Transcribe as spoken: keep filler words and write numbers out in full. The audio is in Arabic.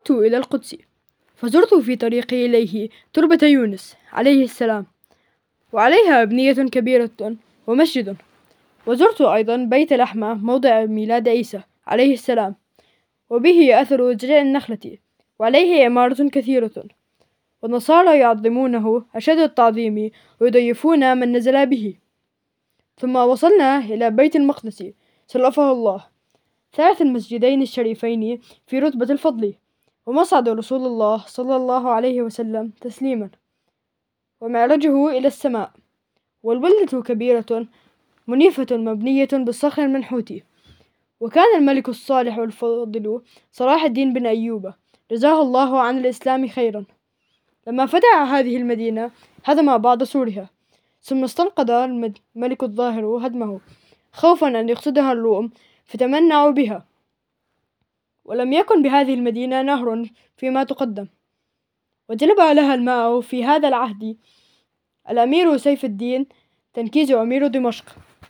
خرجت إلى القدس، فزرت في طريقي إليه تربة يونس عليه السلام، وعليها أبنية كبيرة ومسجد. وزرت أيضا بيت لحمة موضع ميلاد عيسى عليه السلام، وبه أثر جذع النخلة، وعليه عمارة كثيرة، والنصارى يعظمونه أشد التعظيم ويضيفون من نزل به. ثم وصلنا إلى بيت المقدس شرفه الله، ثالث المسجدين الشريفين في رتبة الفضل، ومصعد رسول الله صلى الله عليه وسلم تسليما، ومعرجه إلى السماء. والبلدة كبيرة منيفة مبنية بالصخر المنحوت. وكان الملك الصالح الفاضل صلاح الدين بن أيوب جزاه الله عن الإسلام خيرا لما فتح هذه المدينة هدم بعض سورها، ثم استنقذ الملك الظاهر هدمه خوفا أن يقصدها الروم فتمنعوا بها. ولم يكن بهذه المدينة نهر فيما تقدم، وجلب لها الماء في هذا العهد الأمير سيف الدين تنكيز أمير دمشق.